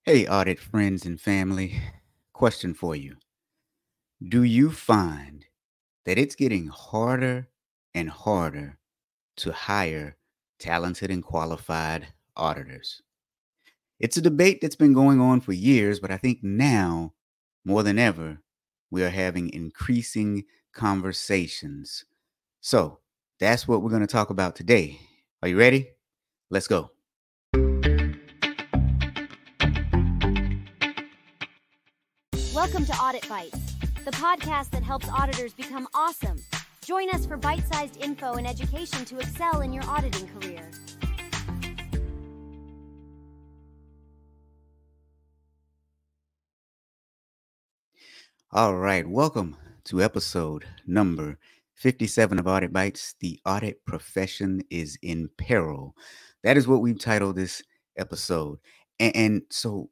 Hey, audit friends and family. Question for you. Do you find that it's getting harder and harder to hire talented and qualified auditors? It's a debate that's been going on for years, but I think now, more than ever, we are having increasing conversations. So, that's what we're going to talk about today. Are you ready? Let's go. Welcome to Audit Bites, the podcast that helps auditors become awesome. Join us for bite-sized info and education to excel in your auditing career. All right, welcome to episode number 57 of Audit Bites. The audit profession is in peril. That is what we've titled this episode. And so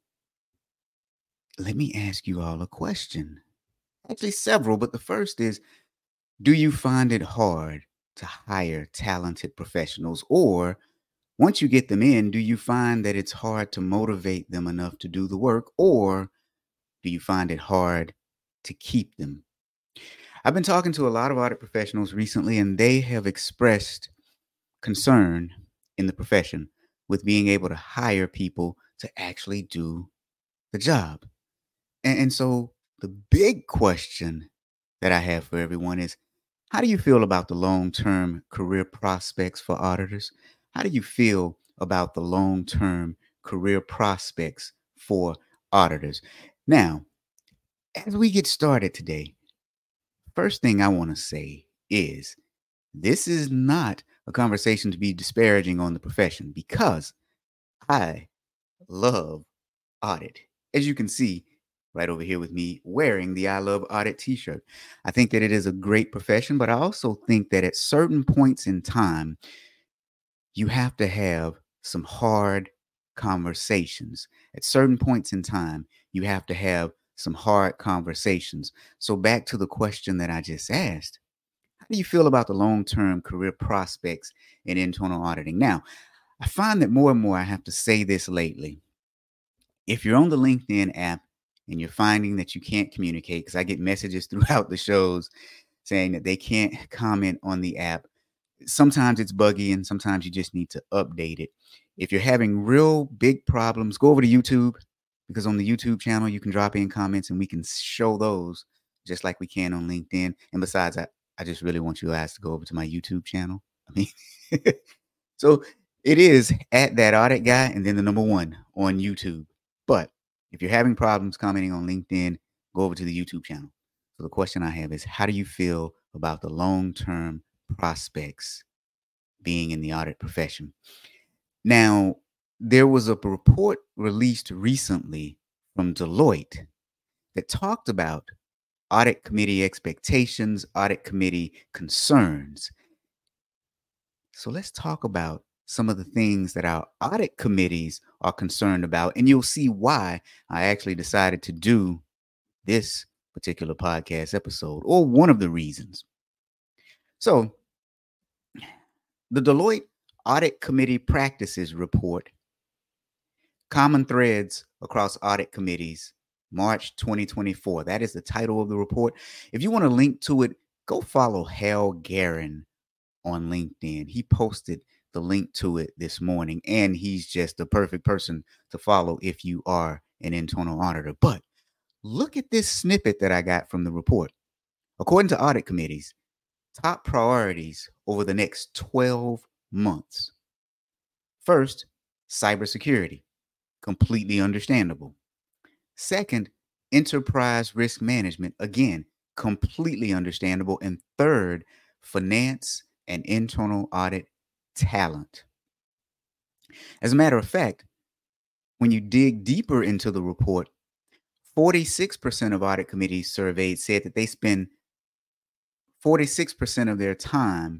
let me ask you all a question. Actually, several, but the first is, do you find it hard to hire talented professionals? Or once you get them in, do you find that it's hard to motivate them enough to do the work? Or do you find it hard to keep them? I've been talking to a lot of audit professionals recently, and they have expressed concern in the profession with being able to hire people to actually do the job. And so the big question that I have for everyone is, how do you feel about the long term career prospects for auditors? How do you feel about the long term career prospects for auditors? Now, as we get started today, first thing I want to say is this is not a conversation to be disparaging on the profession because I love audit. As you can see right over here with me wearing the I Love Audit t shirt. I think that it is a great profession, but I also think that at certain points in time, you have to have some hard conversations. At certain points in time, you have to have some hard conversations. So, back to the question that I just asked, how do you feel about the long term career prospects in internal auditing? Now, I find that more and more I have to say this lately. If you're on the LinkedIn app and you're finding that you can't communicate, because I get messages throughout the shows saying that they can't comment on the app. Sometimes it's buggy and sometimes you just need to update it. If you're having real big problems, go over to YouTube because on the YouTube channel, you can drop in comments and we can show those just like we can on LinkedIn. And besides, I just really want you guys to go over to my YouTube channel. I mean, so it is at that audit guy and then the number one on YouTube. But if you're having problems commenting on LinkedIn, go over to the YouTube channel. So the question I have is, how do you feel about the long-term prospects being in the audit profession? Now, there was a report released recently from Deloitte that talked about audit committee expectations, audit committee concerns. So let's talk about some of the things that our audit committees are concerned about, and you'll see why I actually decided to do this particular podcast episode, or one of the reasons. So, the Deloitte Audit Committee Practices Report, Common Threads Across Audit Committees, March 2024. That is the title of the report. If you want to link to it, go follow Hal Garin on LinkedIn. He posted the link to it this morning, and he's just the perfect person to follow if you are an internal auditor. But look at this snippet that I got from the report. According to audit committees, top priorities over the next 12 months. First, cybersecurity, completely understandable. Second, enterprise risk management, again, completely understandable. And third, finance and internal audit talent. As a matter of fact, when you dig deeper into the report, 46% of audit committees surveyed said that they spend 46% of their time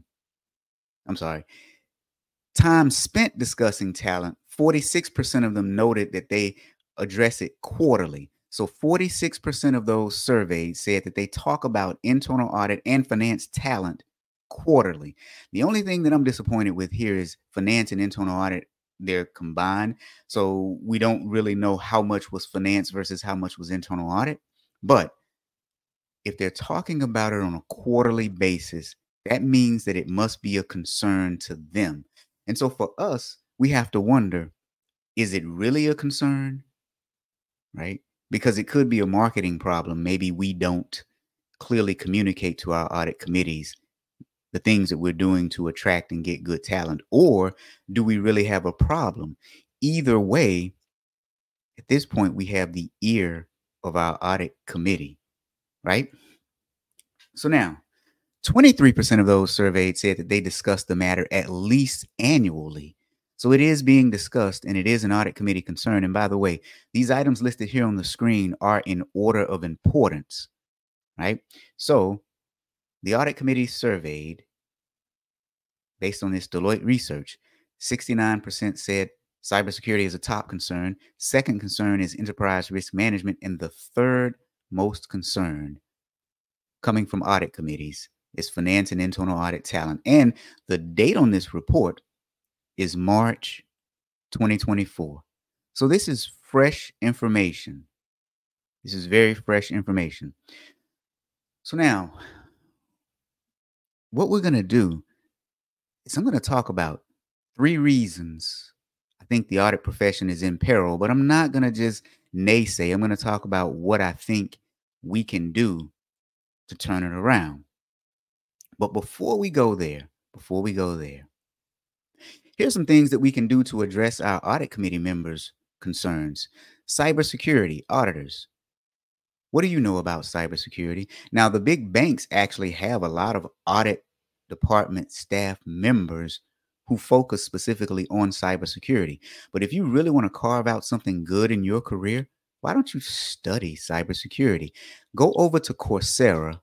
spent discussing talent. 46% of them noted that they address it quarterly. So 46% of those surveyed said that they talk about internal audit and finance talent quarterly. The only thing that I'm disappointed with here is finance and internal audit they're combined. So we don't really know how much was finance versus how much was internal audit. But if they're talking about it on a quarterly basis, that means that it must be a concern to them. And so for us, we have to wonder, is it really a concern? Right? Because it could be a marketing problem. Maybe we don't clearly communicate to our audit committees the things that we're doing to attract and get good talent. Or do we really have a problem? Either way, at this point, we have the ear of our audit committee, right? So now, 23% of those surveyed said that they discuss the matter at least annually. So it is being discussed and it is an audit committee concern. And by the way, these items listed here on the screen are in order of importance, right? So the audit committee surveyed, based on this Deloitte research, 69% said cybersecurity is a top concern. Second concern is enterprise risk management. And the third most concern, coming from audit committees, is finance and internal audit talent. And the date on this report is March 2024. So this is fresh information. This is very fresh information. So now, what we're going to do is I'm going to talk about 3 reasons I think the audit profession is in peril, but I'm not going to just naysay. I'm going to talk about what I think we can do to turn it around. But before we go there, here's some things that we can do to address our audit committee members' concerns. Cybersecurity, auditors. What do you know about cybersecurity? Now, the big banks actually have a lot of audit department staff members who focus specifically on cybersecurity. But if you really want to carve out something good in your career, why don't you study cybersecurity? Go over to Coursera.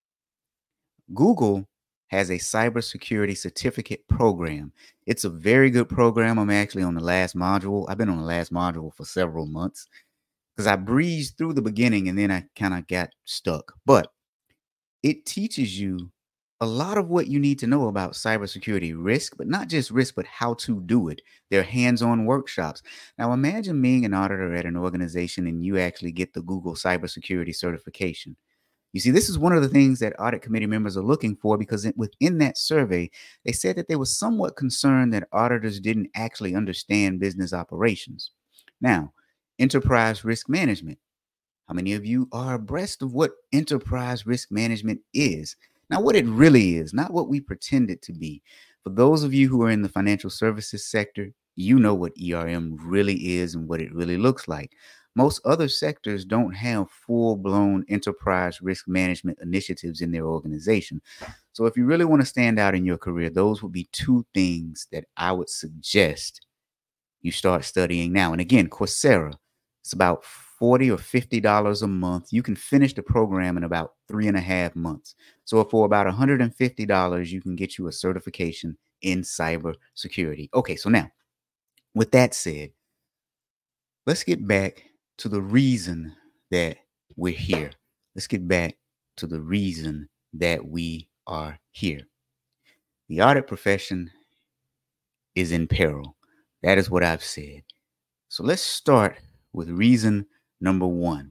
Google has a cybersecurity certificate program. It's a very good program. I'm actually on the last module. I've been on the last module for several months because I breezed through the beginning and then I kind of got stuck. But it teaches you a lot of what you need to know about cybersecurity risk, but not just risk, but how to do it. They're hands-on workshops. Now, imagine being an auditor at an organization and you actually get the Google cybersecurity certification. You see, this is one of the things that audit committee members are looking for, because within that survey, they said that they were somewhat concerned that auditors didn't actually understand business operations. Now, enterprise risk management. How many of you are abreast of what enterprise risk management is? Now, what it really is, not what we pretend it to be. For those of you who are in the financial services sector, you know what ERM really is and what it really looks like. Most other sectors don't have full-blown enterprise risk management initiatives in their organization. So if you really want to stand out in your career, those would be 2 things that I would suggest you start studying now. And again, Coursera, it's about $40 or $50 a month. You can finish the program in about 3.5 months. So for about $150, you can get you a certification in cybersecurity. Okay, so now, with that said, let's get back to the reason that we're here. Let's get back to the reason that we are here. The audit profession is in peril. That is what I've said. So let's start with reason number 1.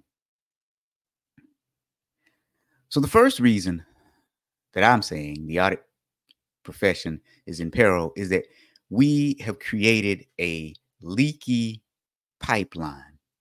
So the first reason that I'm saying the audit profession is in peril is that we have created a leaky pipeline.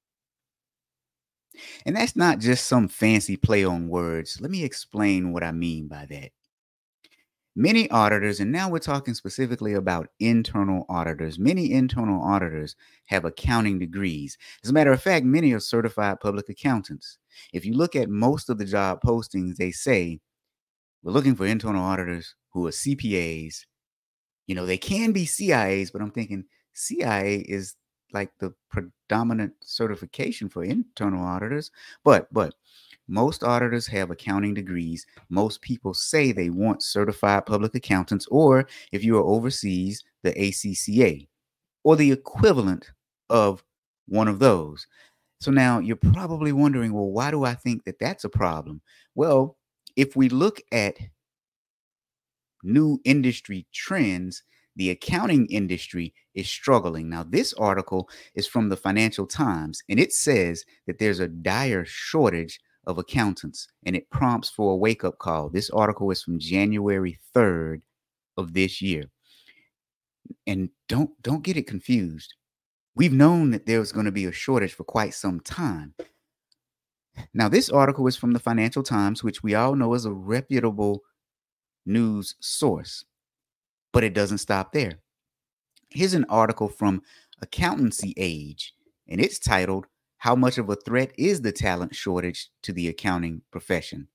And that's not just some fancy play on words. Let me explain what I mean by that. Many auditors, and now we're talking specifically about internal auditors, many internal auditors have accounting degrees. As a matter of fact, many are certified public accountants. If you look at most of the job postings, they say, we're looking for internal auditors who are CPAs. You know, they can be CIAs, but I'm thinking CIA is like the predominant certification for internal auditors. But most auditors have accounting degrees. Most people say they want certified public accountants, or if you are overseas, the ACCA, or the equivalent of one of those. So now you're probably wondering, well, why do I think that that's a problem? Well, if we look at new industry trends, the accounting industry is struggling. Now, this article is from the Financial Times, and it says that there's a dire shortage of accountants, and it prompts for a wake-up call. This article is from January 3rd of this year. And don't get it confused. We've known that there was going to be a shortage for quite some time. Now, this article is from the Financial Times, which we all know is a reputable news source, but it doesn't stop there. Here's an article from Accountancy Age, and it's titled, "How Much of a Threat is the Talent Shortage to the Accounting Profession?"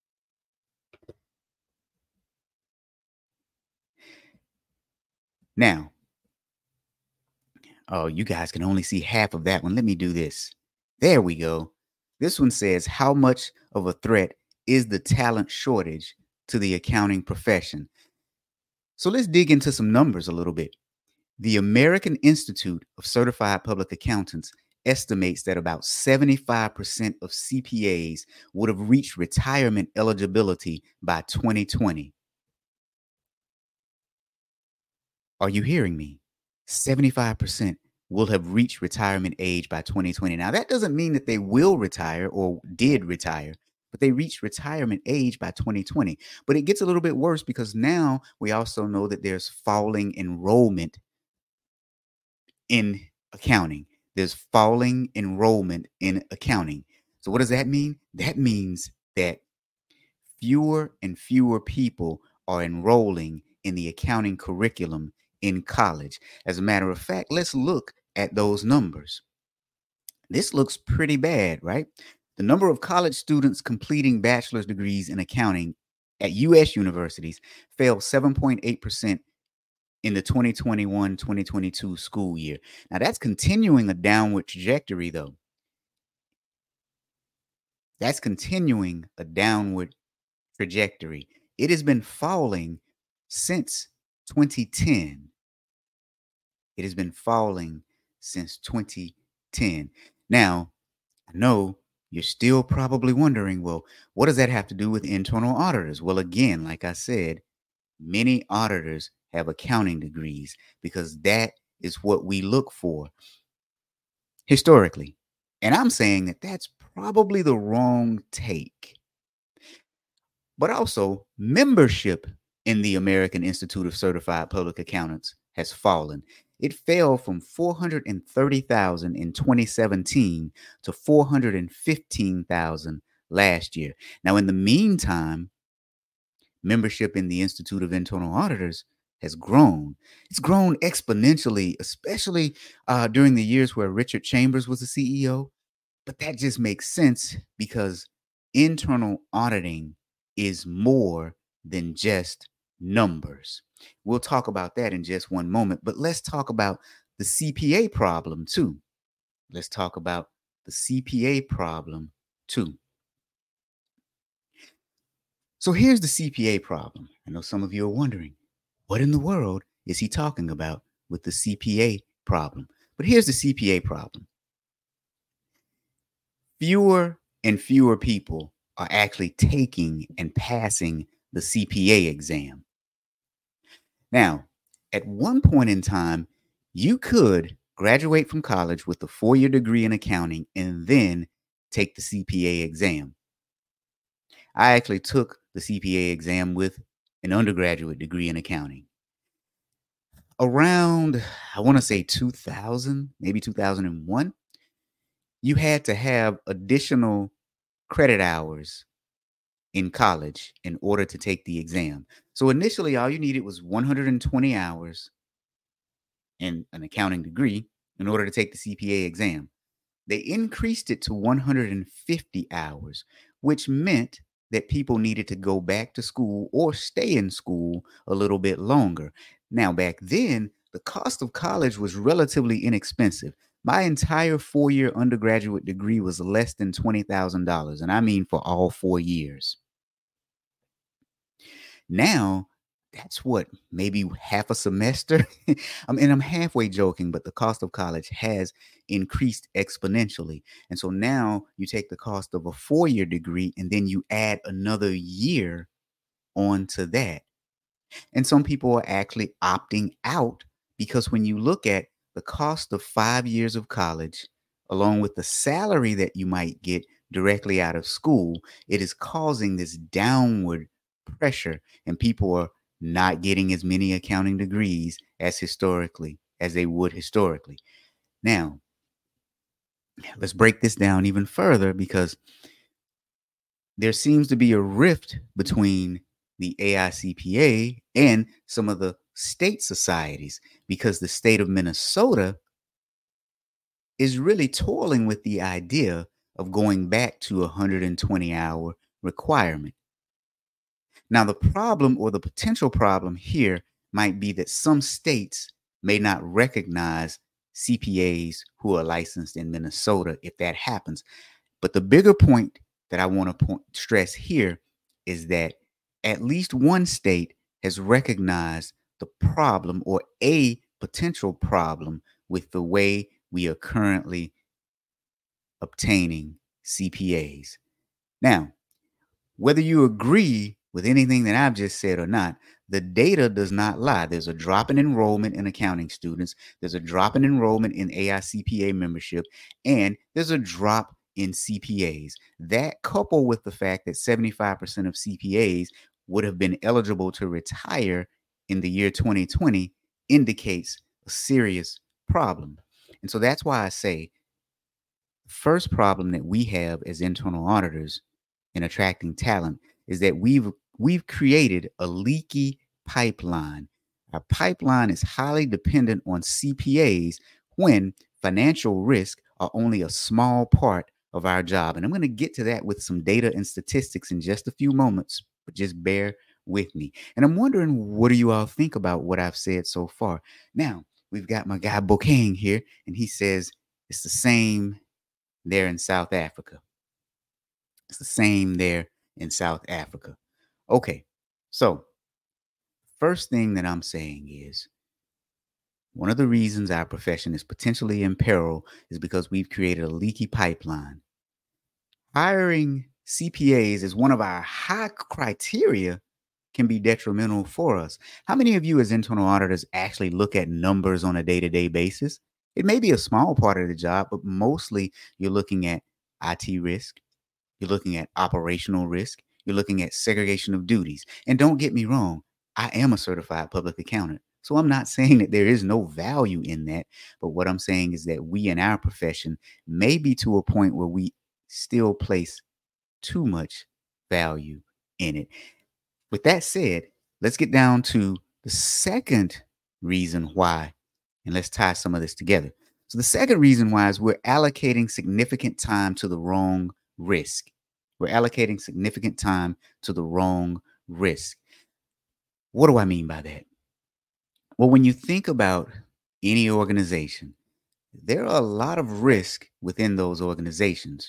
Now, oh, you guys can only see half of that one. Let me do this. There we go. This one says, "How much of a threat is the talent shortage to the accounting profession?" So let's dig into some numbers a little bit. The American Institute of Certified Public Accountants estimates that about 75% of CPAs would have reached retirement eligibility by 2020. Are you hearing me? 75% will have reached retirement age by 2020. Now, that doesn't mean that they will retire or did retire, but they reached retirement age by 2020. But it gets a little bit worse because now we also know that there's falling enrollment in accounting. There's falling enrollment in accounting. So what does that mean? That means that fewer and fewer people are enrolling in the accounting curriculum in college. As a matter of fact, let's look at those numbers. This looks pretty bad, right? The number of college students completing bachelor's degrees in accounting at U.S. universities fell 7.8% in the 2021-2022 school year. Now, that's continuing a downward trajectory, though. That's continuing a downward trajectory. It has been falling since 2010. It has been falling since 2010. Now, I know you're still probably wondering, well, what does that have to do with internal auditors? Well, again, like I said, many auditors have accounting degrees because that is what we look for historically. And I'm saying that that's probably the wrong take. But also, membership in the American Institute of Certified Public Accountants has fallen. It fell from 430,000 in 2017 to 415,000 last year. Now, in the meantime, membership in the Institute of Internal Auditors has grown. It's grown exponentially, especially during the years where Richard Chambers was the CEO. But that just makes sense because internal auditing is more than just numbers. We'll talk about that in just one moment, but let's talk about the CPA problem too. Let's talk about the CPA problem too. So here's the CPA problem. I know some of you are wondering, what in the world is he talking about with the CPA problem? But here's the CPA problem. Fewer and fewer people are actually taking and passing the CPA exam. Now, at one point in time, you could graduate from college with a 4-year degree in accounting and then take the CPA exam. I actually took the CPA exam with an undergraduate degree in accounting. Around, I want to say 2000, maybe 2001, you had to have additional credit hours in college in order to take the exam. So initially, all you needed was 120 hours in an accounting degree in order to take the CPA exam. They increased it to 150 hours, which meant that people needed to go back to school or stay in school a little bit longer. Now, back then, the cost of college was relatively inexpensive. My entire 4-year undergraduate degree was less than $20,000, and I mean for all 4 years. Now, that's what, maybe half a semester? I'm halfway joking, but the cost of college has increased exponentially. And so now you take the cost of a 4-year degree and then you add another year onto that. And some people are actually opting out because when you look at the cost of 5 years of college, along with the salary that you might get directly out of school, it is causing this downward pressure, and people are not getting as many accounting degrees as they would historically. Now, let's break this down even further because there seems to be a rift between the AICPA and some of the state societies because the state of Minnesota is really toiling with the idea of going back to a 120-hour requirement. Now, the problem or the potential problem here might be that some states may not recognize CPAs who are licensed in Minnesota if that happens. But the bigger point that I want to stress here is that at least one state has recognized the problem or a potential problem with the way we are currently obtaining CPAs. Now, whether you agree with anything that I've just said or not, the data does not lie. There's a drop in enrollment in accounting students, there's a drop in enrollment in AICPA membership, and there's a drop in CPAs. That, coupled with the fact that 75% of CPAs would have been eligible to retire in the year 2020, indicates a serious problem. And so that's why I say the first problem that we have as internal auditors in attracting talent is that we've created a leaky pipeline. Our pipeline is highly dependent on CPAs when financial risk are only a small part of our job. And I'm going to get to that with some data and statistics in just a few moments, but just bear with me. And I'm wondering, what do you all think about what I've said so far? Now, we've got my guy Bokang here, and he says it's the same there in South Africa. It's the same there in South Africa. Okay, so first thing that I'm saying is one of the reasons our profession is potentially in peril is because we've created a leaky pipeline. Hiring CPAs is one of our high criteria can be detrimental for us. How many of you as internal auditors actually look at numbers on a day-to-day basis? It may be a small part of the job, but mostly you're looking at IT risk, you're looking at operational risk, you're looking at segregation of duties. And don't get me wrong, I am a certified public accountant. So I'm not saying that there is no value in that. But what I'm saying is that we in our profession may be to a point where we still place too much value in it. With that said, let's get down to the second reason why, and let's tie some of this together. So the second reason why is we're allocating significant time to the wrong risk. We're allocating significant time to the wrong risk. What do I mean by that? Well, when you think about any organization, there are a lot of risk within those organizations.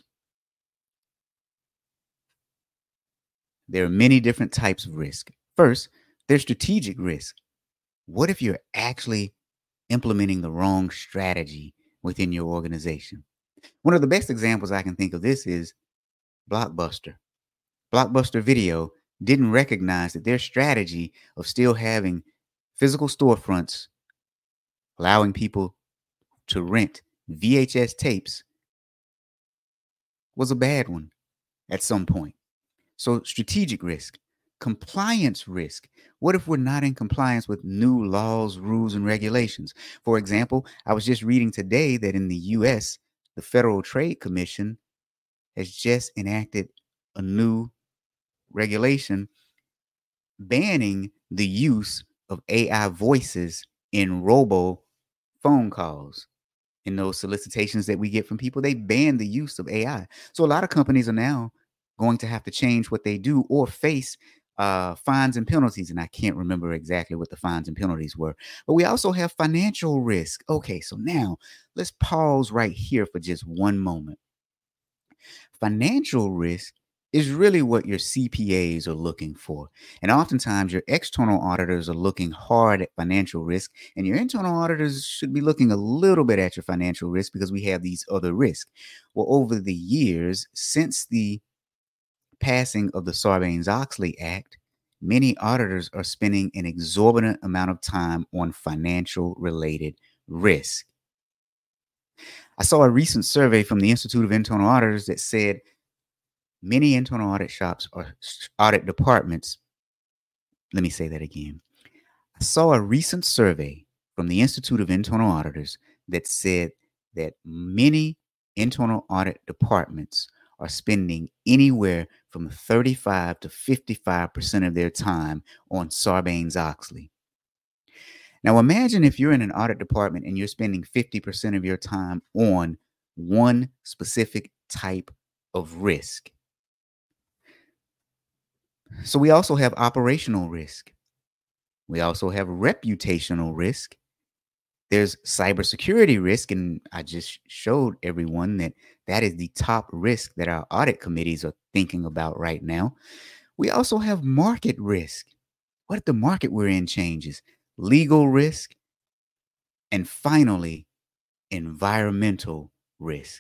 There are many different types of risk. First, there's strategic risk. What if you're actually implementing the wrong strategy within your organization? One of the best examples I can think of this is Blockbuster. Blockbuster Video didn't recognize that their strategy of still having physical storefronts, allowing people to rent VHS tapes, was a bad one at some point. So strategic risk, compliance risk. What if we're not in compliance with new laws, rules, and regulations? For example, I was just reading today that in the US, the Federal Trade Commission has just enacted a new regulation banning the use of AI voices in robo phone calls. In those solicitations that we get from people, they ban the use of AI. So a lot of companies are now going to have to change what they do or face fines and penalties. And I can't remember exactly what the fines and penalties were. But we also have financial risk. Okay, so now let's pause right here for just one moment. Financial risk is really what your CPAs are looking for. And oftentimes your external auditors are looking hard at financial risk, and your internal auditors should be looking a little bit at your financial risk because we have these other risks. Well, over the years, since the passing of the Sarbanes-Oxley Act, many auditors are spending an exorbitant amount of time on financial related risk. I saw a recent survey from the Institute of Internal Auditors that said many internal audit shops or audit departments. Let me say that again. I saw a recent survey from the Institute of Internal Auditors that said that many internal audit departments are spending anywhere from 35 to 55% of their time on Sarbanes-Oxley. Now, imagine if you're in an audit department and you're spending 50% of your time on one specific type of risk. So we also have operational risk. We also have reputational risk. There's cybersecurity risk, and I just showed everyone that that is the top risk that our audit committees are thinking about right now. We also have market risk. What if the market we're in changes? Legal risk, and finally, environmental risk.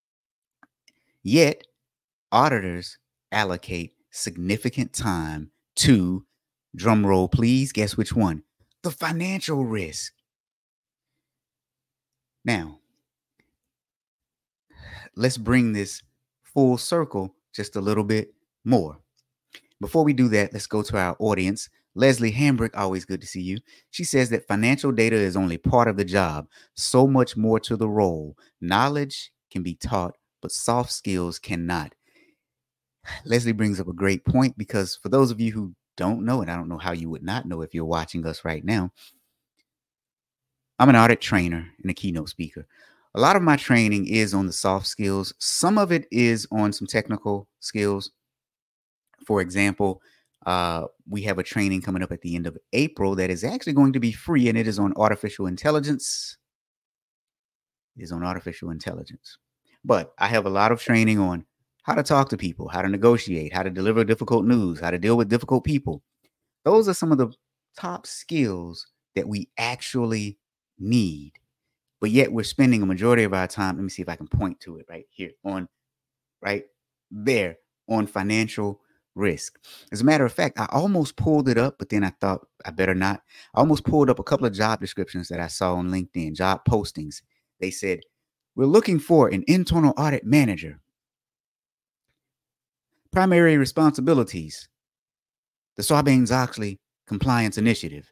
Yet, auditors allocate significant time to, drum roll please, guess which one? The financial risk. Now, let's bring this full circle just a little bit more. Before we do that, let's go to our audience. Leslie Hambrick, always good to see you. She says that financial data is only part of the job. So much more to the role. Knowledge can be taught, but soft skills cannot. Leslie brings up a great point, because for those of you who don't know, and I don't know how you would not know if you're watching us right now, I'm an audit trainer and a keynote speaker. A lot of my training is on the soft skills. Some of it is on some technical skills. For example, we have a training coming up at the end of April that is actually going to be free, and it is on artificial intelligence. It is on artificial intelligence. But I have a lot of training on how to talk to people, how to negotiate, how to deliver difficult news, how to deal with difficult people. Those are some of the top skills that we actually need. But yet we're spending a majority of our time, let me see if I can point to it right here, right there, on financial risk. As a matter of fact, I almost pulled it up, but then I thought I better not. I almost pulled up a couple of job descriptions that I saw on LinkedIn, job postings. They said, we're looking for an internal audit manager. Primary responsibilities, the Sarbanes-Oxley Compliance Initiative.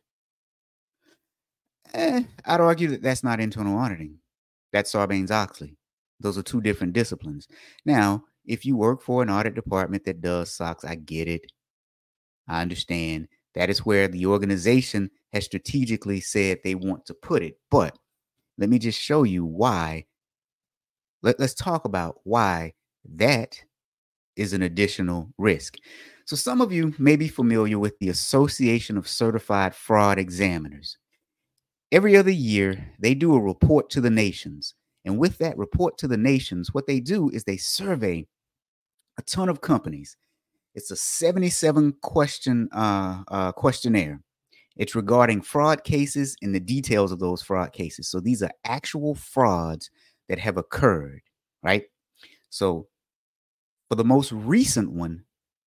I'd argue that that's not internal auditing. That's Sarbanes-Oxley. Those are two different disciplines. Now, if you work for an audit department that does SOX, I get it. I understand. That is where the organization has strategically said they want to put it. But let me just show you why. Let's talk about why that is an additional risk. So some of you may be familiar with the Association of Certified Fraud Examiners. Every other year, they do a report to the nations. And with that report to the nations, what they do is they survey a ton of companies. It's a 77 question questionnaire. It's regarding fraud cases and the details of those fraud cases. So these are actual frauds that have occurred, right? So for the most recent one,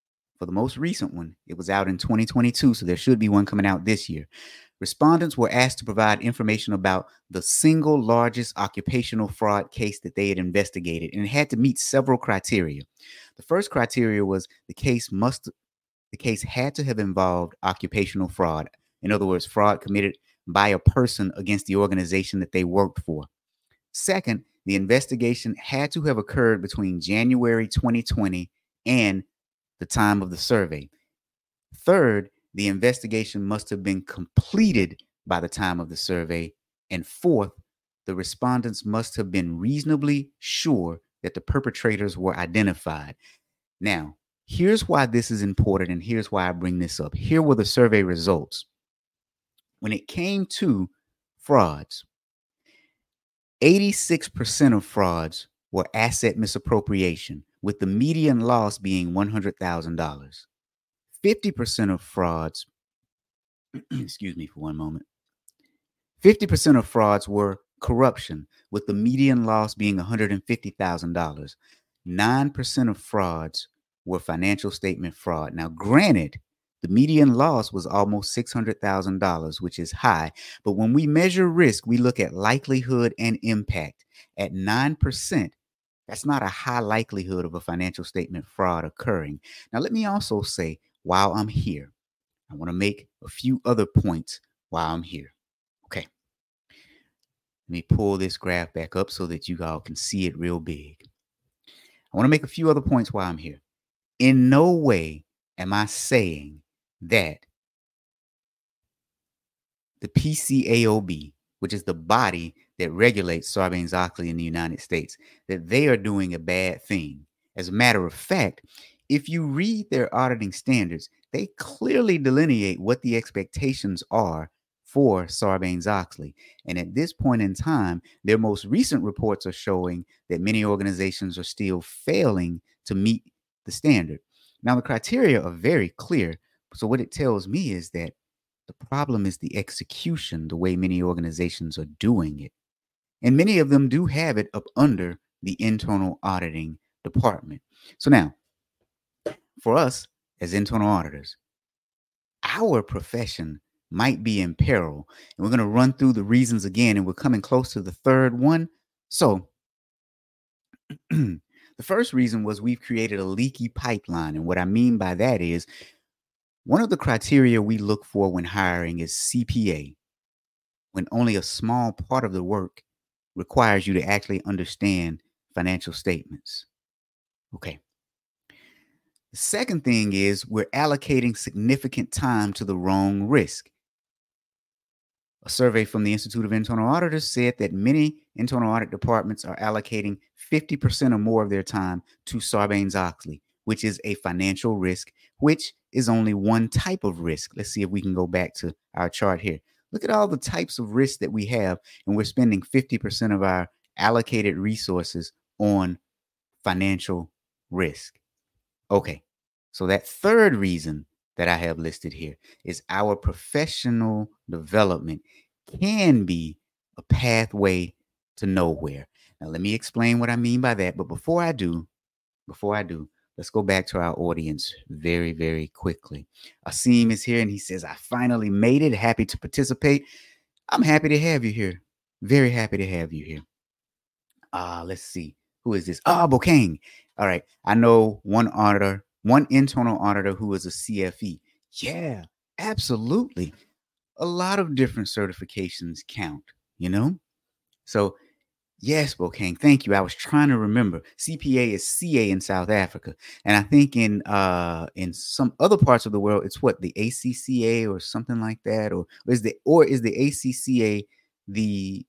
it was out in 2022. So there should be one coming out this year. Respondents were asked to provide information about the single largest occupational fraud case that they had investigated, and it had to meet several criteria. The first criteria was the case had to have involved occupational fraud. In other words, fraud committed by a person against the organization that they worked for. Second, the investigation had to have occurred between January 2020 and the time of the survey. Third, the investigation must have been completed by the time of the survey. And fourth, the respondents must have been reasonably sure that the perpetrators were identified. Now, here's why this is important, and here's why I bring this up. Here were the survey results. When it came to frauds, 86% of frauds were asset misappropriation, with the median loss being $100,000. 50% of frauds, excuse me for one moment, 50% of frauds were corruption, with the median loss being $150,000. 9% of frauds were financial statement fraud. Now, granted, The median loss was almost $600,000, which is high. But when we measure risk, we look at likelihood and impact. At 9%, that's not a high likelihood of a financial statement fraud occurring. Now, let me also say, while I'm here, I want to make a few other points while I'm here. Okay. Let me pull this graph back up so that you all can see it real big. I want to make a few other points while I'm here. In no way am I saying that the PCAOB, which is the body that regulates Sarbanes-Oxley in the United States, that they are doing a bad thing. As a matter of fact, if you read their auditing standards, they clearly delineate what the expectations are for Sarbanes-Oxley. And at this point in time, their most recent reports are showing that many organizations are still failing to meet the standard. Now, the criteria are very clear. So what it tells me is that the problem is the execution, the way many organizations are doing it. And many of them do have it up under the internal auditing department. So now, for us as internal auditors, our profession might be in peril. And we're going to run through the reasons again, and we're coming close to the third one. So the first reason was we've created a leaky pipeline. And what I mean by that is one of the criteria we look for when hiring is CPA, when only a small part of the work requires you to actually understand financial statements. Okay. The second thing is we're allocating significant time to the wrong risk. A survey from the Institute of Internal Auditors said that many internal audit departments are allocating 50% or more of their time to Sarbanes-Oxley, which is a financial risk, which is only one type of risk. Let's see if we can go back to our chart here. Look at all the types of risks that we have, and we're spending 50% of our allocated resources on financial risk. Okay, so that third reason that I have listed here is our professional development can be a pathway to nowhere. Now, let me explain what I mean by that. But before I do, let's go back to our audience very, very quickly. Asim is here and he says, I finally made it. Happy to participate. I'm happy to have you here. Very happy to have you here. Let's see. Who is this? Bokang. All right. I know one internal auditor who is a CFE. Yeah, absolutely. A lot of different certifications count, So yes, Bokang, thank you. I was trying to remember. CPA is CA in South Africa. And I think in some other parts of the world, it's what, the ACCA or something like that? Or is the ACCA the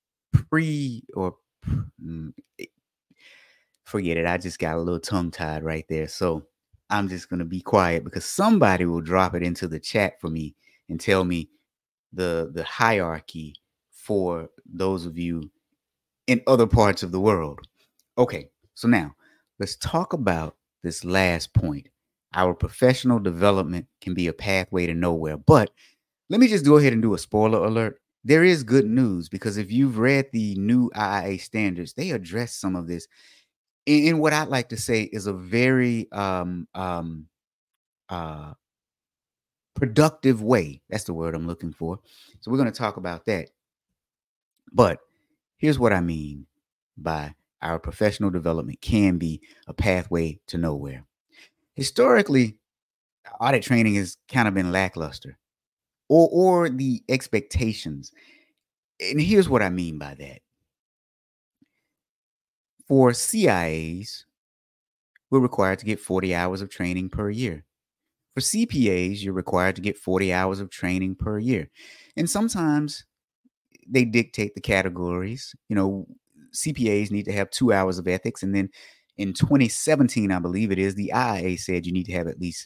forget it. I just got a little tongue tied right there. So I'm just going to be quiet because somebody will drop it into the chat for me and tell me the hierarchy for those of you in other parts of the world. Okay, so now let's talk about this last point. Our professional development can be a pathway to nowhere. But let me just go ahead and do a spoiler alert. There is good news because if you've read the new IIA standards, they address some of this in what I'd like to say is a very productive way. That's the word I'm looking for. So we're going to talk about that. But here's what I mean by our professional development can be a pathway to nowhere. Historically, audit training has kind of been lackluster or the expectations. And here's what I mean by that. For CIAs, we're required to get 40 hours of training per year. For CPAs, you're required to get 40 hours of training per year. And sometimes they dictate the categories. CPAs need to have 2 hours of ethics. And then in 2017, I believe it is, the IIA said you need to have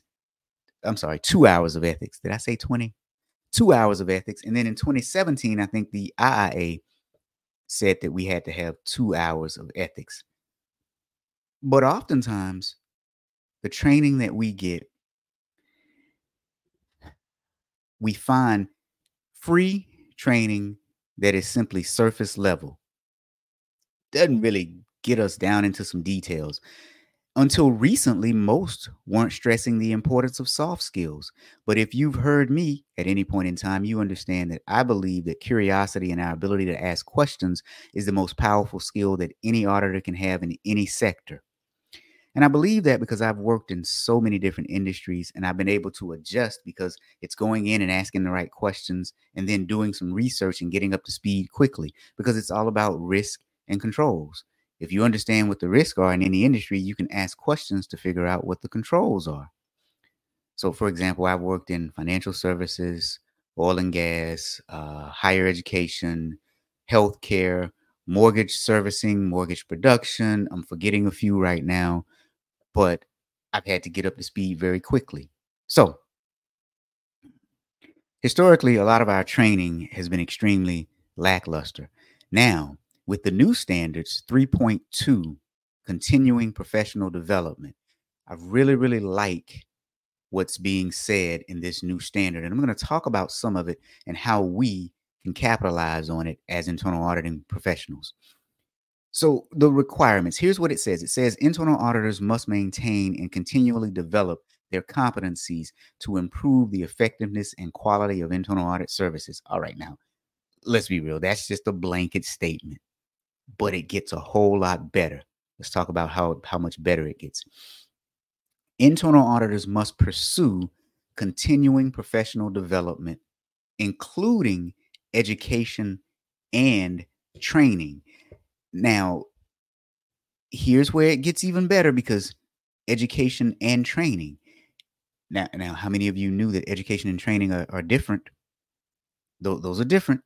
2 hours of ethics. Did I say 20? 2 hours of ethics. And then in 2017, I think the IIA said that we had to have 2 hours of ethics. But oftentimes, the training that we get, we find free training that is simply surface level. Doesn't really get us down into some details. Until recently, most weren't stressing the importance of soft skills. But if you've heard me at any point in time, you understand that I believe that curiosity and our ability to ask questions is the most powerful skill that any auditor can have in any sector. And I believe that because I've worked in so many different industries and I've been able to adjust because it's going in and asking the right questions and then doing some research and getting up to speed quickly because it's all about risk and controls. If you understand what the risks are in any industry, you can ask questions to figure out what the controls are. So, for example, I've worked in financial services, oil and gas, higher education, healthcare, mortgage servicing, mortgage production. I'm forgetting a few right now, but I've had to get up to speed very quickly. So, historically, a lot of our training has been extremely lackluster. Now, with the new standards 3.2, continuing professional development, I really, really like what's being said in this new standard. And I'm going to talk about some of it and how we can capitalize on it as internal auditing professionals. So, the requirements, here's what it says: it says internal auditors must maintain and continually develop their competencies to improve the effectiveness and quality of internal audit services. All right, now, let's be real. That's just a blanket statement, but it gets a whole lot better. Let's talk about how much better it gets. Internal auditors must pursue continuing professional development, including education and training. Now, here's where it gets even better because education and training. Now, how many of you knew that education and training are different? Those are different.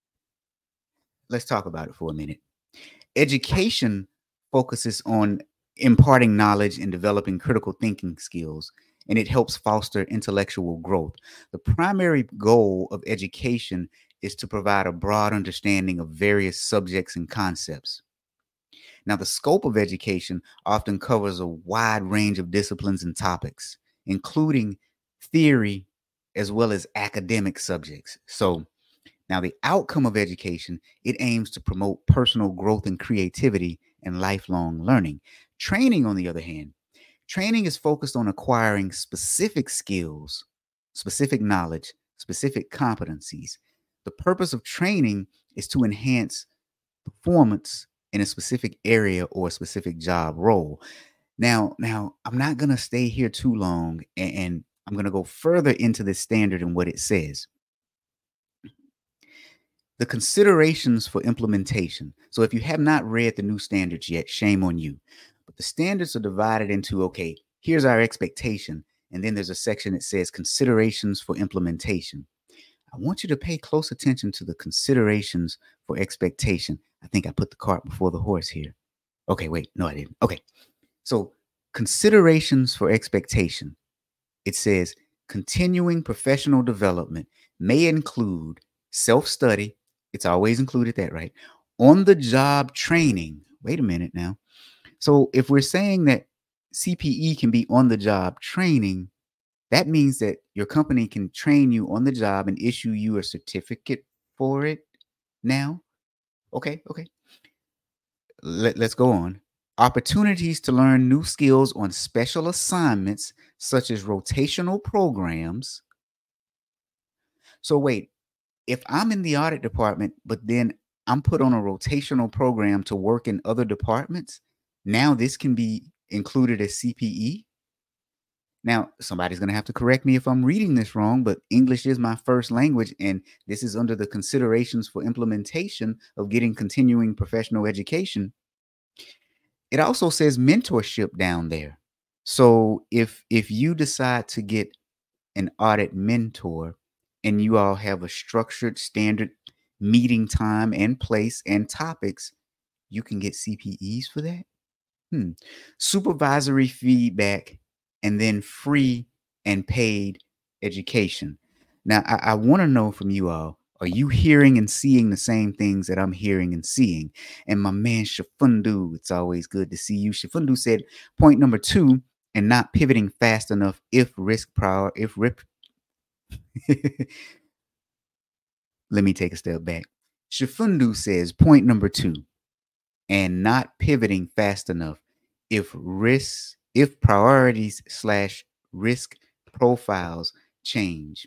Let's talk about it for a minute. Education focuses on imparting knowledge and developing critical thinking skills, and it helps foster intellectual growth. The primary goal of education is to provide a broad understanding of various subjects and concepts. Now, the scope of education often covers a wide range of disciplines and topics, including theory as well as academic subjects. So, now the outcome of education, it aims to promote personal growth and creativity and lifelong learning. Training, on the other hand, training is focused on acquiring specific skills, specific knowledge, specific competencies. The purpose of training is to enhance performance in a specific area or a specific job role. Now, I'm not going to stay here too long, and I'm going to go further into this standard and what it says. The considerations for implementation. So, if you have not read the new standards yet, shame on you. But the standards are divided into, okay, here's our expectation. And then there's a section that says considerations for implementation. I want you to pay close attention to the considerations for expectation. I think I put the cart before the horse here. Okay, wait, no, I didn't. Okay, so considerations for expectation. It says continuing professional development may include self-study. It's always included that, right? On the job training. Wait a minute now. So if we're saying that CPE can be on the job training, that means that your company can train you on the job and issue you a certificate for it now. Okay. Let's go on. Opportunities to learn new skills on special assignments, such as rotational programs. So, wait, if I'm in the audit department, but then I'm put on a rotational program to work in other departments, now this can be included as CPE. Now, somebody's going to have to correct me if I'm reading this wrong, but English is my first language, and this is under the considerations for implementation of getting continuing professional education. It also says mentorship down there. So if you decide to get an audit mentor and you all have a structured standard meeting time and place and topics, you can get CPEs for that. Supervisory feedback, and then free and paid education. Now, I want to know from you all, are you hearing and seeing the same things that I'm hearing and seeing? And my man Shafundu, it's always good to see you. Shafundu said, point number 2, and not pivoting fast enough if risk prior, if rip. Let me take a step back. Shafundu says, point number 2, and not pivoting fast enough if risk if priorities / risk profiles change.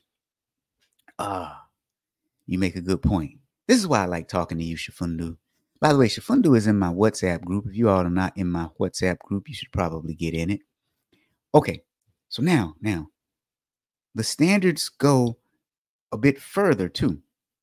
You make a good point. This is why I like talking to you, Shafundu. By the way, Shafundu is in my WhatsApp group. If you all are not in my WhatsApp group, you should probably get in it. Okay, so now, the standards go a bit further too.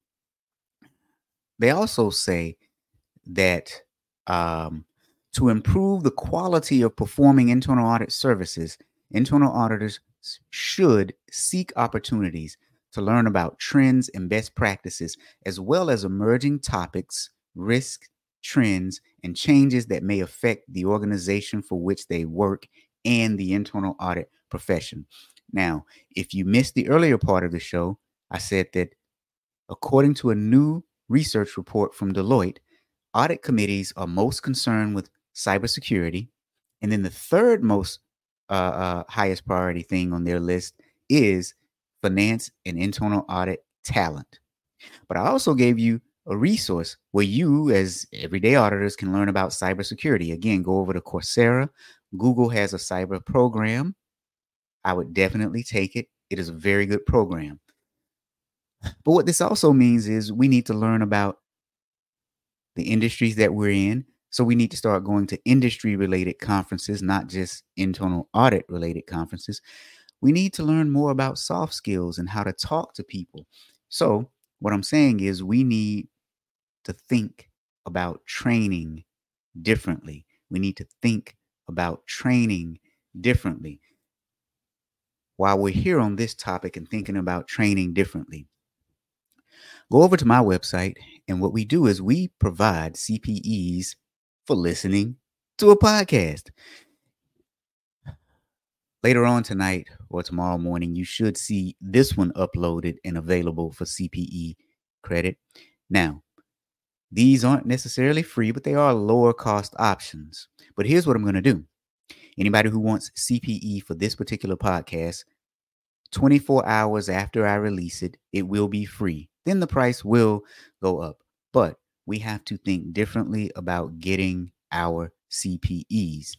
They also say that to improve the quality of performing internal audit services, internal auditors should seek opportunities to learn about trends and best practices, as well as emerging topics, risks, trends, and changes that may affect the organization for which they work and the internal audit profession. Now, if you missed the earlier part of the show, I said that according to a new research report from Deloitte, audit committees are most concerned with cybersecurity. And then the third most highest priority thing on their list is finance and internal audit talent. But I also gave you a resource where you, as everyday auditors, can learn about cybersecurity. Again, go over to Coursera. Google has a cyber program. I would definitely take it. It is a very good program. But what this also means is we need to learn about the industries that we're in. So we need to start going to industry related conferences, not just internal audit related conferences. We need to learn more about soft skills and how to talk to people. So what I'm saying is we need to think about training differently. We need to think about training differently. While we're here on this topic and thinking about training differently, go over to my website, and what we do is we provide CPEs for listening to a podcast. Later on tonight or tomorrow morning, you should see this one uploaded and available for CPE credit. Now, these aren't necessarily free, but they are lower cost options. But here's what I'm going to do. Anybody who wants CPE for this particular podcast, 24 hours after I release it, it will be free. Then the price will go up. But we have to think differently about getting our CPEs.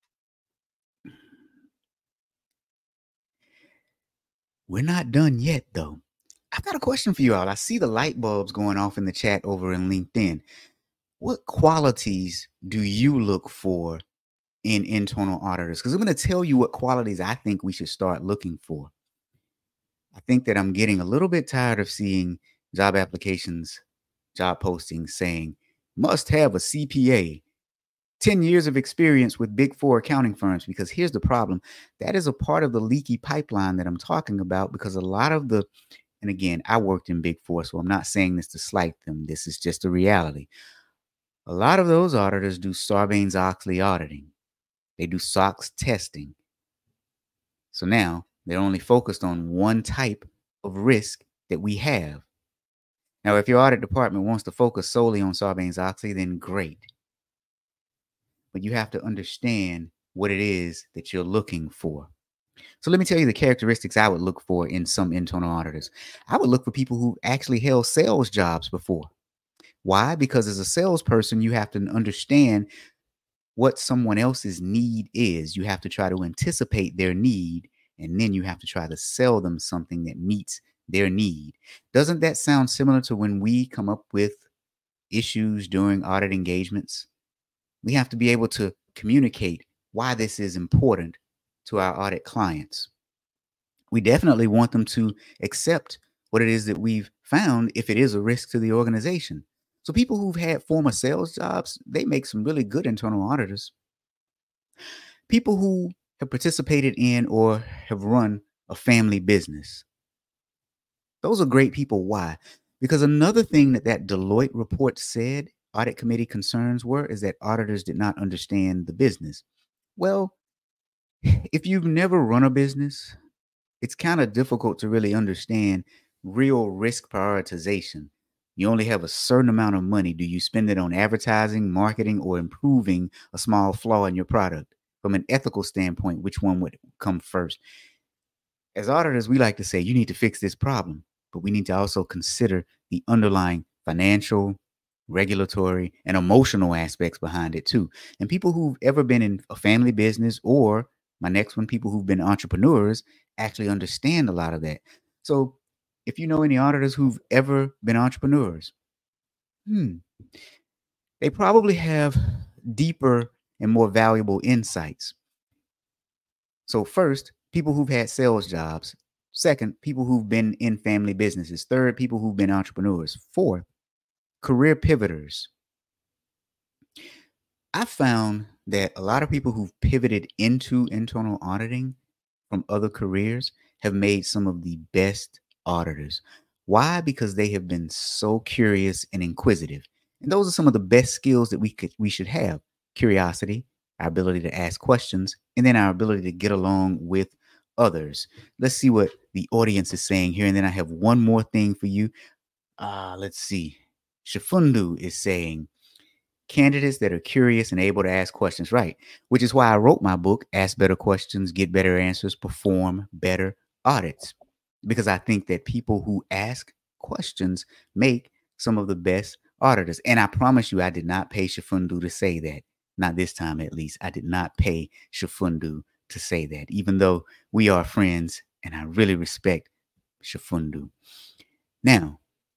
We're not done yet, though. I've got a question for you all. I see the light bulbs going off in the chat over in LinkedIn. What qualities do you look for in internal auditors? Because I'm going to tell you what qualities I think we should start looking for. I think that I'm getting a little bit tired of seeing job applications, job postings saying, must have a CPA, 10 years of experience with Big Four accounting firms, because here's the problem. That is a part of the leaky pipeline that I'm talking about, because a lot of the, and again, I worked in Big Four, so I'm not saying this to slight them. This is just a reality. A lot of those auditors do Sarbanes-Oxley auditing. They do SOX testing. So now they're only focused on one type of risk that we have. Now, if your audit department wants to focus solely on Sarbanes-Oxley, then great. But you have to understand what it is that you're looking for. So let me tell you the characteristics I would look for in some internal auditors. I would look for people who actually held sales jobs before. Why? Because as a salesperson, you have to understand what someone else's need is. You have to try to anticipate their need, and then you have to try to sell them something that meets their need. Doesn't that sound similar to when we come up with issues during audit engagements? We have to be able to communicate why this is important to our audit clients. We definitely want them to accept what it is that we've found if it is a risk to the organization. So people who've had former sales jobs, they make some really good internal auditors. People who have participated in or have run a family business. Those are great people. Why? Because another thing that Deloitte report said audit committee concerns were is that auditors did not understand the business. Well, if you've never run a business, it's kind of difficult to really understand real risk prioritization. You only have a certain amount of money. Do you spend it on advertising, marketing, or improving a small flaw in your product? From an ethical standpoint, which one would come first? As auditors, we like to say, you need to fix this problem, but we need to also consider the underlying financial, regulatory, and emotional aspects behind it too. And people who've ever been in a family business or My next one, people who've been entrepreneurs actually understand a lot of that. So if you know any auditors who've ever been entrepreneurs, they probably have deeper and more valuable insights. So first, people who've had sales jobs. Second, people who've been in family businesses. Third, people who've been entrepreneurs. Fourth, career pivoters. I found that a lot of people who've pivoted into internal auditing from other careers have made some of the best auditors. Why? Because they have been so curious and inquisitive. And those are some of the best skills that we should have. Curiosity, our ability to ask questions, and then our ability to get along with others. Let's see what the audience is saying here. And then I have one more thing for you. Let's see. Shafundu is saying, candidates that are curious and able to ask questions, right? Which is why I wrote my book, Ask Better Questions, Get Better Answers, Perform Better Audits. Because I think that people who ask questions make some of the best auditors. And I promise you, I did not pay Shafundu to say that. Not this time, at least. I did not pay Shafundu to say that, even though we are friends and I really respect Shafundu. Now,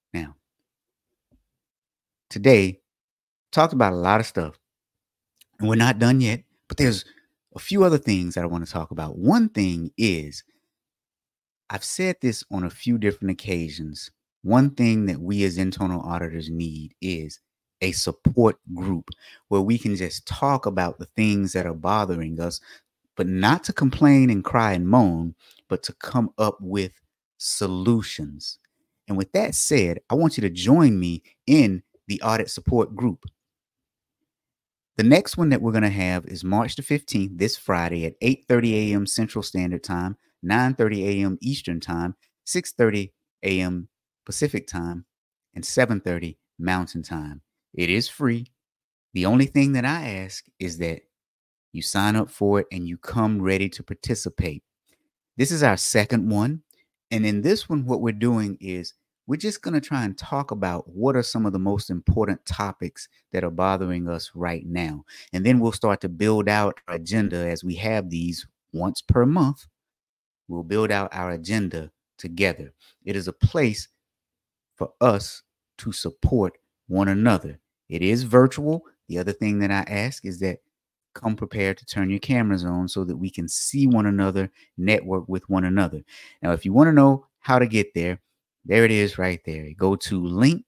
today, talked about a lot of stuff. And we're not done yet, but there's a few other things that I want to talk about. One thing is, I've said this on a few different occasions. One thing that we as internal auditors need is a support group where we can just talk about the things that are bothering us, but not to complain and cry and moan, but to come up with solutions. And with that said, I want you to join me in the audit support group. The next one that we're going to have is March the 15th, this Friday at 8:30 a.m. Central Standard Time, 9:30 a.m. Eastern Time, 6:30 a.m. Pacific Time, and 7:30 Mountain Time. It is free. The only thing that I ask is that you sign up for it and you come ready to participate. This is our second one. And in this one, what we're doing is we're just going to try and talk about what are some of the most important topics that are bothering us right now. And then we'll start to build out our agenda as we have these once per month. We'll build out our agenda together. It is a place for us to support one another. It is virtual. The other thing that I ask is that come prepared to turn your cameras on so that we can see one another, network with one another. Now, if you want to know how to get there, there it is right there. Go to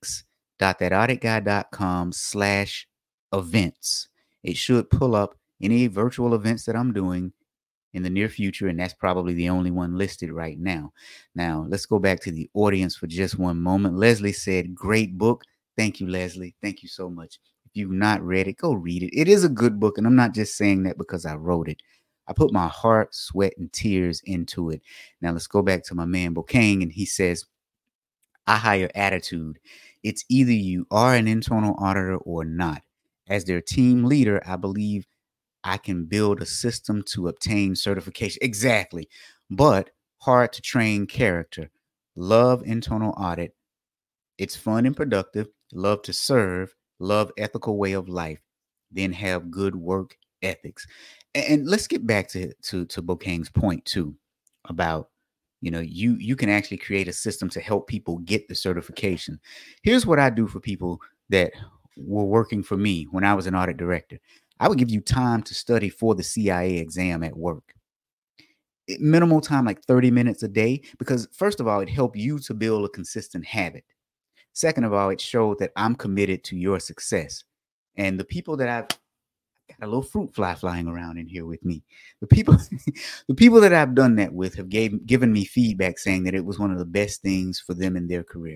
links.thatauditguy.com/events. It should pull up any virtual events that I'm doing in the near future, and that's probably the only one listed right now. Now, let's go back to the audience for just one moment. Leslie said, great book. Thank you, Leslie. Thank you so much. If you've not read it, go read it. It is a good book, and I'm not just saying that because I wrote it. I put my heart, sweat, and tears into it. Now, let's go back to my man, Bokang, and he says, I hire attitude. It's either you are an internal auditor or not. As their team leader, I believe I can build a system to obtain certification. Exactly. But hard to train character. Love internal audit. It's fun and productive. Love to serve. Love ethical way of life. Then have good work ethics. And let's get back to Bokang's point too about, you can actually create a system to help people get the certification. Here's what I do for people that were working for me when I was an audit director. I would give you time to study for the CIA exam at work. Minimal time, like 30 minutes a day, because first of all, it helped you to build a consistent habit. Second of all, it showed that I'm committed to your success. And the people that I've got a little fruit fly flying around in here with me. The people that I've done that with have given me feedback saying that it was one of the best things for them in their career.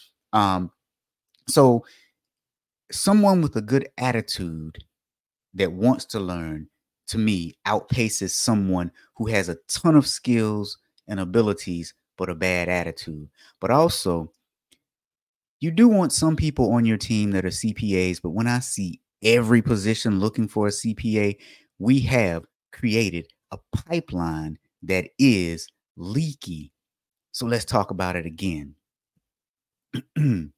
So someone with a good attitude that wants to learn, to me, outpaces someone who has a ton of skills and abilities, but a bad attitude. But also, you do want some people on your team that are CPAs, but when I see every position looking for a CPA, we have created a pipeline that is leaky. So let's talk about it again. 3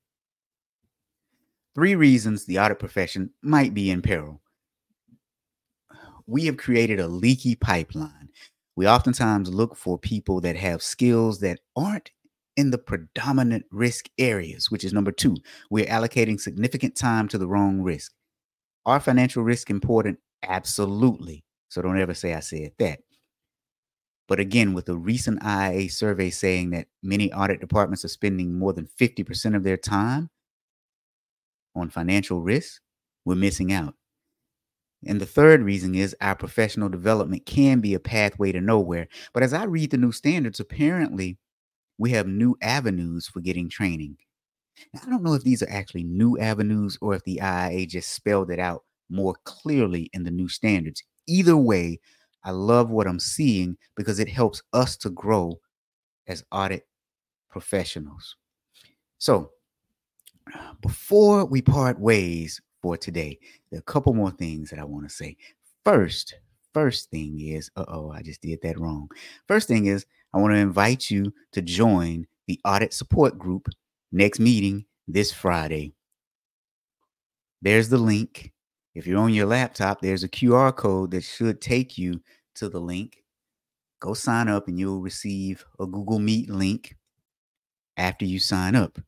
reasons the audit profession might be in peril. We have created a leaky pipeline. We oftentimes look for people that have skills that aren't in the predominant risk areas, which is number 2. We're allocating significant time to the wrong risk. Are financial risk important? Absolutely. So don't ever say I said that. But again, with a recent IIA survey saying that many audit departments are spending more than 50% of their time on financial risk, we're missing out. And the third reason is our professional development can be a pathway to nowhere. But as I read the new standards, apparently we have new avenues for getting training. Now, I don't know if these are actually new avenues or if the IIA just spelled it out more clearly in the new standards. Either way, I love what I'm seeing because it helps us to grow as audit professionals. So before we part ways for today, there are a couple more things that I want to say. First thing is, I just did that wrong. First thing is, I want to invite you to join the audit support group next meeting this Friday. There's the link. If you're on your laptop, there's a QR code that should take you to the link. Go sign up and you'll receive a Google Meet link after you sign up.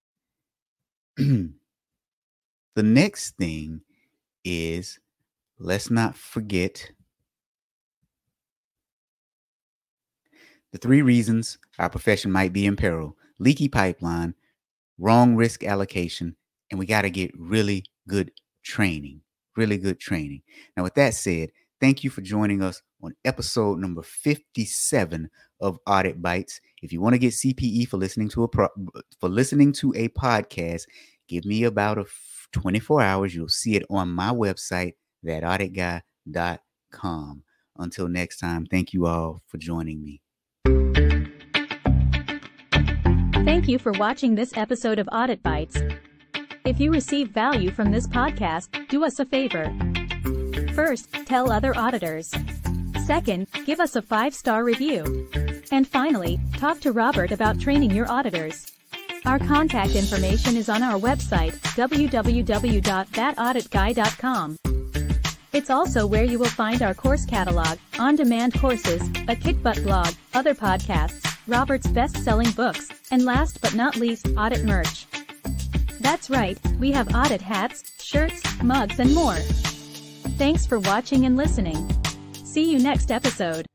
The next thing is, let's not forget the 3 reasons our profession might be in peril: leaky pipeline, wrong risk allocation, and we got to get really good training. Now, with that said, thank you for joining us on episode number 57 of Audit Bites. If you want to get CPE for listening to a podcast, give me about 24 hours. You'll see it on my website, thatauditguy.com. Until next time, thank you all for joining me. Thank you for watching this episode of Audit Bites. If you receive value from this podcast, do us a favor. First, tell other auditors. Second, give us a 5-star review. And finally, talk to Robert about training your auditors. Our contact information is on our website, www.thatauditguy.com. It's also where you will find our course catalog, on-demand courses, a kick butt blog, other podcasts, Robert's best-selling books, and last but not least, audit merch. That's right, we have audit hats, shirts, mugs, and more. Thanks for watching and listening. See you next episode.